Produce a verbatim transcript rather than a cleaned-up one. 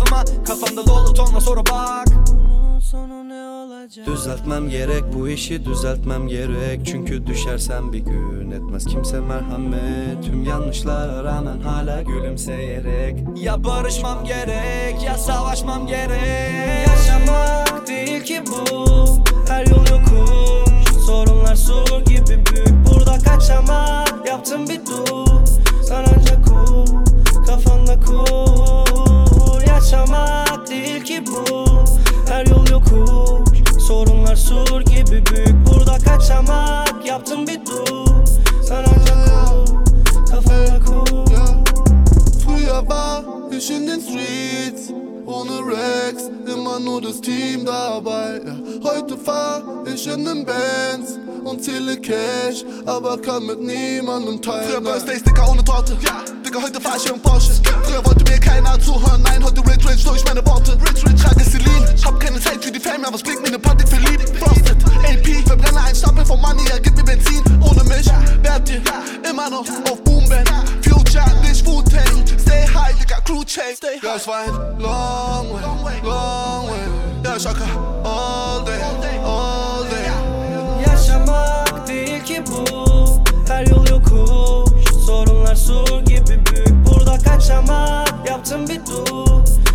yanıma. Kafamda dolu tonla soru bak. Sonu ne olacak? Düzeltmem gerek, bu işi düzeltmem gerek. Çünkü düşersem bir gün etmez kimse merhamet. Tüm yanlışlara rağmen hala gülümseyerek. Ya barışmam gerek ya savaşmam gerek. Yaşamak değil ki bu, her yol yokuş. Sorunlar sur gibi büyük, burada kaçamak. Yaptım bir dur, sen ancak kur, kafanda kur. Yaşamak değil ki bu, her yol yokuş. Sorunlar sur gibi büyük, burada kaçamak. Yaptım bir dur, sen ancak kur, kafanda kur. Früher war ich in den Streets, ohne Rex, immer nur das Team dabei. Ja, heute fahr ich in den Bands und zähle Cash, aber kann mit niemandem teilen. Früher Birthdays, Digga, ohne Torte. Ja, Digga, heute fahr ich im Porsche. Früher wollte mir keiner zuhören, nein, heute Rich Rich durch meine Worte. Rich Rich, trage Celine, hab keine Zeit für die Fame, aber es blinkt mir ne Party verliebt. Frosted, A P, verbrenne ein Stapel vom Money, er gibt mir Benzin. Ohne mich wärt ihr immer noch auf Boomband. Future, nicht Wu-Tang, stay high, Digga, Crew Chase. Ja, es war ein long way, long way. Ja, ich rocker all day, all day. Yaşamak değil ki bu, her yol yokuş. Sorunlar sur gibi büyük, burada kaçamak. Yaptım bir dur,